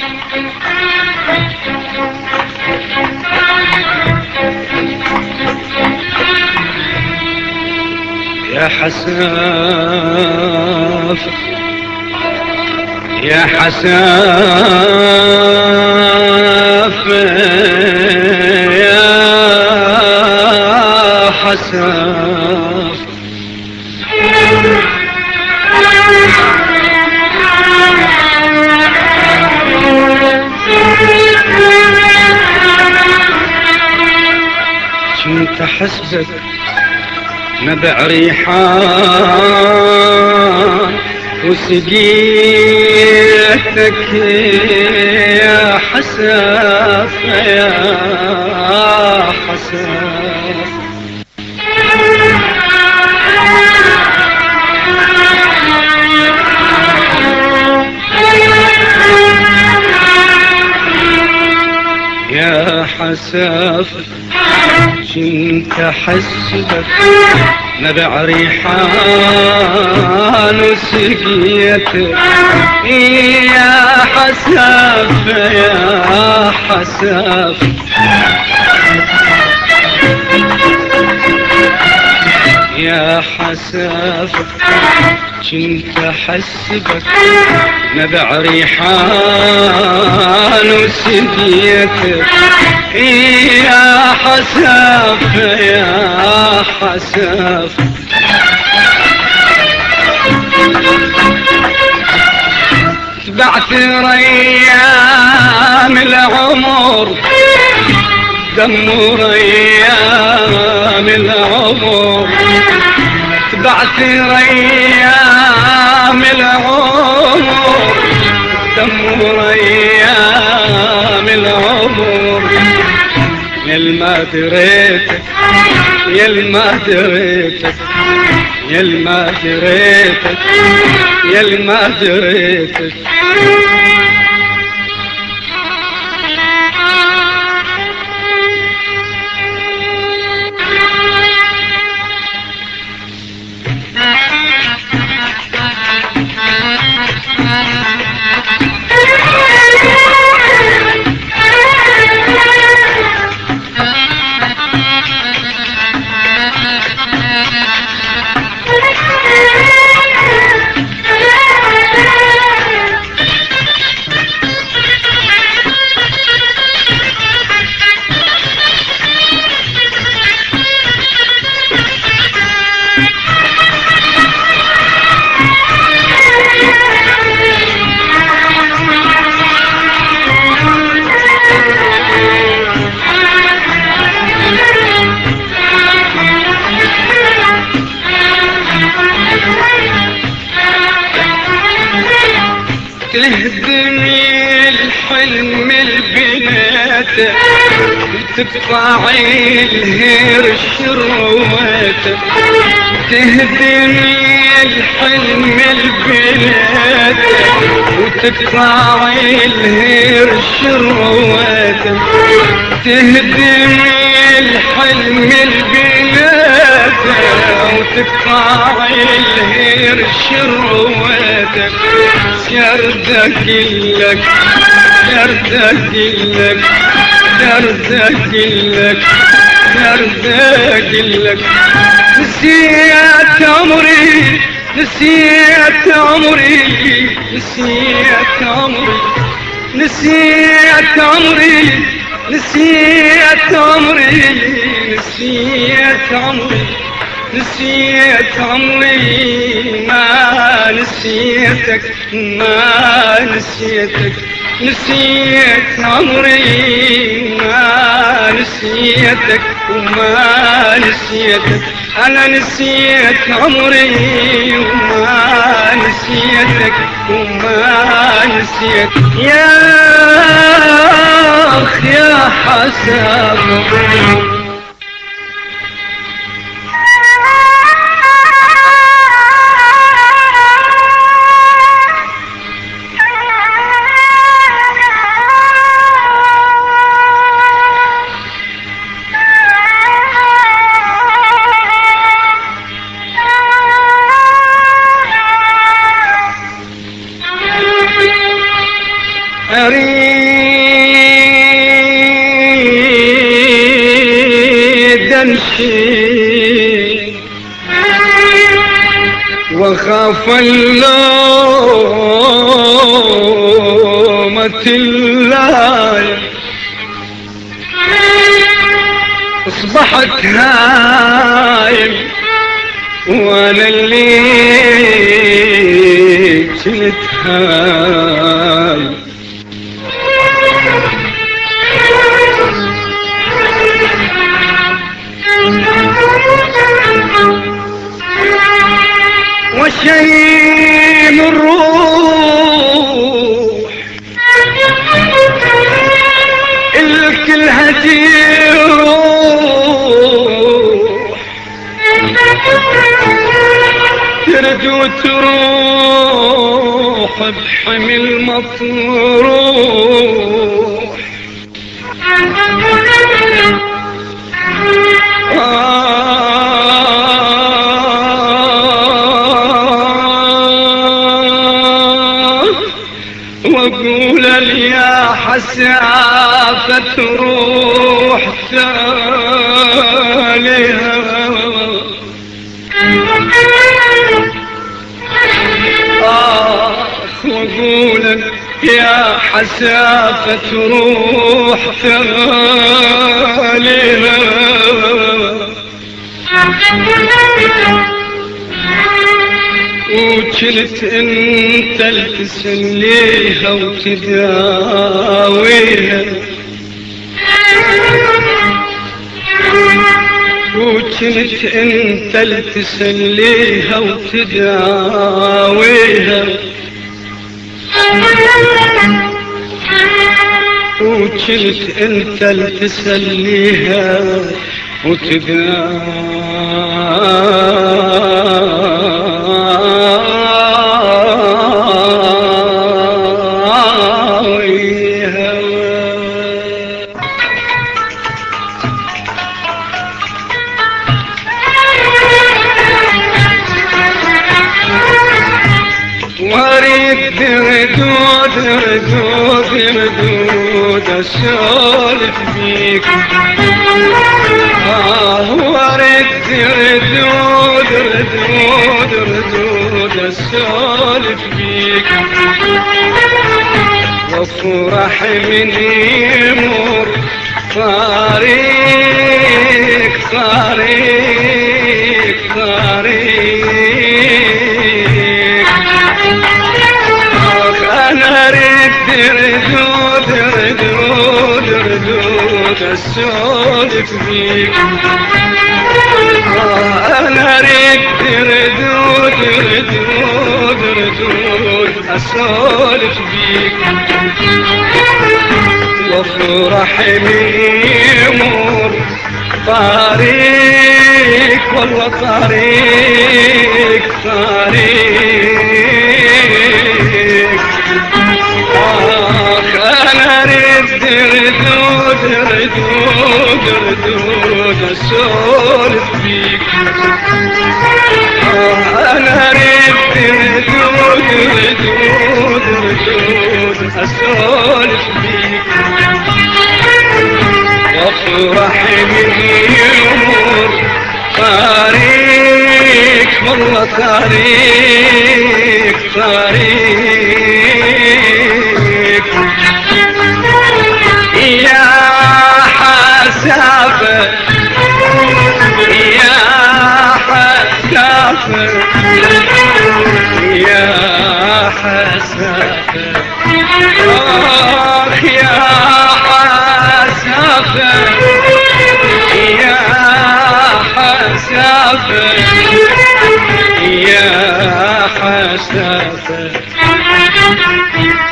يا حساف يا حساف يا حساف كنت حسبك نبع ريحان وسقيتك يا حساف يا حساف يا حساف كنت حسبك نبع ريحان وسقيتك يا حساف يا حساف يا حساف كنت حسبك نبع ريحان وسقيتك يا حساف يا حساف تبعت ريام العمر دمر ايام العمر تبعت ريام العمر دمر ايام العمر يا ما دريتك يا ما دريتك يا ما دريتك يا ما دريتك تهدني الحلم البنات وتقطع الهير الشروات تهدني الحلم البنات وتقطع الهير الشروات تهدني الحلم البنات وتقطع الهير الشروات سردك لك سردك لك سردك لك سردك لك نسيت عمري نسيت عمري نسيت عمري نسيت عمري نسيت عمري نسيت عمري نسيت عمري ما نسيتك ما نسيتك نسيت عمري ما نسيتك وما نسيتك أنا نسيت عمري وما نسيتك وما نسيتك يا أخ يا حساب أريد أمشي وخاف اللومة اللايم، اصبحت هايم وانا اللي كنت هايم. وشيم الروح الكل هتروح، ترد وتروح بحمل مطروح. وأقول يا حسافة روح ثانيها، وأقول يا حسافة روح ثانيها. وكنت انت تسليها وتداويها، وكنت انت تسليها وتداويها، وكنت انت تسليها واريد ردود ردود ردود اسولف بيك، واريد ردود ردود ردود اسولف بيك، وافرح من يمر طريق طريق طريق. أنا أريد ردود ردود ردود أسولف بيك، أنا أريد ردود ردود ردود أسولف بيك، وافرح من يمر طريق والله طريق طريق. أنا أريد ردود ردود ردود أسولف بيك، أنا أريد ردود ردود ردود أسولف بيك، وافرح من يمر طريق والله طريق طريق. يا حسافة يا حسافة يا حسافة، يا حسافة يا حسافة يا حسافة.